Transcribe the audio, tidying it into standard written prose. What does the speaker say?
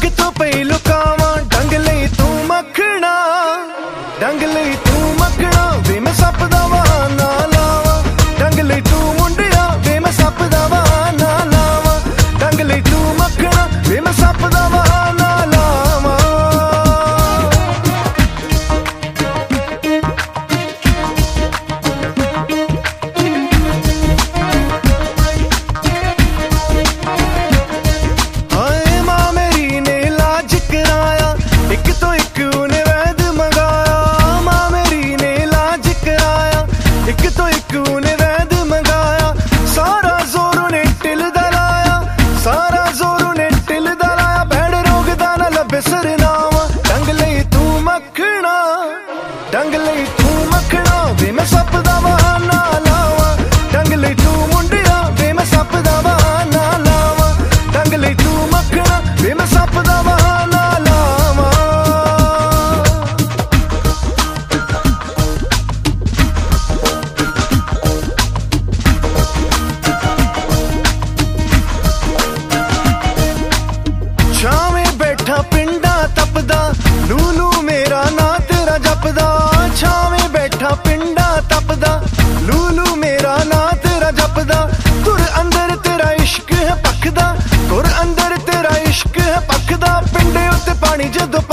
ਕਿਤੋਂ ਪਈ ਲੁਕਾਵਾਂ ਡੰਗ ਲਈ ਤੂੰ ਮੱਖਣਾ, ਡੰਗ ਲਈ ਤੂੰ ਮੱਖਣਾ ਵੇ ਮੈਂ ਸੱਪ ਦਾ ਬਹਾਨਾ ਲਾਵਾਂ, ਡੰਗ ਲਈ ਤੂੰ ਮੁੰਡਿਆ ਵੇ ਮੈਂ ਸੱਪ ਦਾ ਬਹਾਨਾ ਲਾਵਾਂ, ਡੰਗ ਲਈ ਤੂੰ ਮੱਖਣਾ ਵੇ ਮੈਂ ਸੱਪ ਦਾ ਬਹਾਨਾ ਲਾਵਾਂ। ਹਾਏ ਮਾਂ ਮੇਰੀ ਨੇ ਇਲਾਜ ਕਰਾਇਆ, ਇੱਕ ਤੋਂ ਇੱਕ ਉਹਨੇ ਵੈਦ ਮੰਗਾਇਆ, ਮਾਂ ਮੇਰੀ ਨੇ ਇਲਾਜ ਕਰਾਇਆ, ਇੱਕ ਤੋਂ ਇੱਕ ਉਹਨੇ ਵੈਦ ਮੰਗਾਇਆ, ਸਾਰਾ ਜ਼ੋਰ ਉਹਨੇ ਢਿੱਲ ਦਾ ਲਾਇਆ, ਸਾਰਾ ਜ਼ੋਰ ਉਹਨੇ ਢਿੱਲ ਦਾ ਲਾਇਆ, ਭੈੜ ਰੋਗ ਦਾ ਨਾ ਲੱਭੇ ਸਰਨਾਵਾ, ਡੰਗ ਲਈ ਤੂੰ ਮੱਖਣਾ, ਡੰਗ ਲਈ ਤੂੰ ਮੱਖਣਾ ਵੇ ਮੈਂ ਸੱਪ ਦਾ ਬਹਾਨਾ ਲਾਵਾਂ, ਡੰਗ ਲਈ ਤੂੰ ਮੁੰਡਿਆ ਵੇ ਮੈਂ ਸੱਪ ਦਾ ਬਹਾਨਾ ਲਾਵਾਂ, ਡੰਗ ਲਈ ਤੂੰ ਮੱਖਣਾ ਵੇ ਮੈਂ ਸੱਪ ਦਾ ਬਹਾਨਾ ਲਾਵਾਂ। ਛਾਵੇਂ ਬੈਠਾ ਪਿੰਡਾਂ ਤਪਦਾ, ਲੂਲੂ ਮੇਰਾ ਨਾਂ ਤੇਰਾ ਜਪਦਾ, ਛਾਵੇਂ ਬੈਠਾ ਪਿੰਡਾਂ ਤਪਦਾ, ਲੂਲੂ ਮੇਰਾ ਨਾਂ ਤੇਰਾ ਜਪਦਾ, ਤੁਰ ਅੰਦਰ ਤੇਰਾ ਇਸ਼ਕ ਹੈ ਪੱਖਦਾ, ਤੁਰ ਅੰਦਰ ਤੇਰਾ ਇਸ਼ਕ ਹੈ ਪੱਖਦਾ, ਪਿੰਡੇ ਉੱਤੇ ਪਾਣੀ ਜਦੋਂ